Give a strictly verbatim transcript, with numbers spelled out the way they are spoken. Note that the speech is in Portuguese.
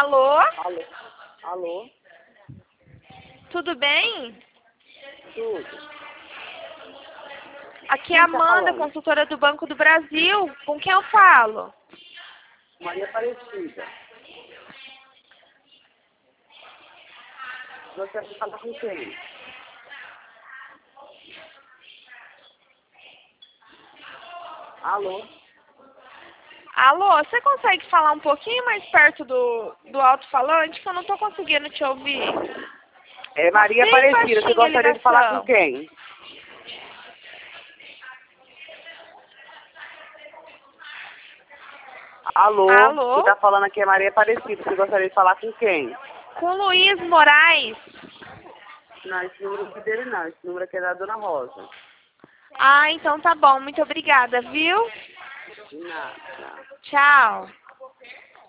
Alô? Alô? Alô? Tudo bem? Tudo. Aqui é a Quem tá Amanda, falando? consultora do Banco do Brasil. Com quem eu falo? Maria Aparecida. Você vai falar com quem? Alô? Alô, você consegue falar um pouquinho mais perto do, do alto-falante que eu não tô conseguindo te ouvir? É Maria Bem Aparecida. Você baixinha a gostaria de falar com ligação. quem? Alô? Alô? Você tá falando aqui é Maria Aparecida. Você gostaria de falar com quem? Com Luiz Moraes. Não, esse número não é dele não. Esse número aqui é da Dona Rosa. Ah, então tá bom. Muito obrigada, viu? Nada. Tchau.